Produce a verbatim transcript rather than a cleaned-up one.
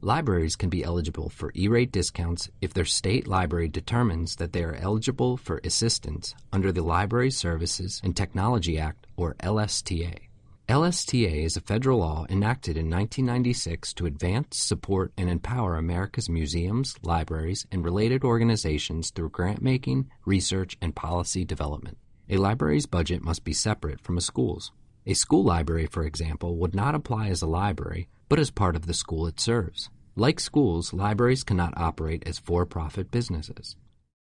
Libraries can be eligible for E-rate discounts if their state library determines that they are eligible for assistance under the Library Services and Technology Act, or L S T A. L S T A is a federal law enacted in nineteen ninety-six to advance, support, and empower America's museums, libraries, and related organizations through grant-making, research, and policy development. A library's budget must be separate from a school's. A school library, for example, would not apply as a library, but as part of the school it serves. Like schools, libraries cannot operate as for-profit businesses.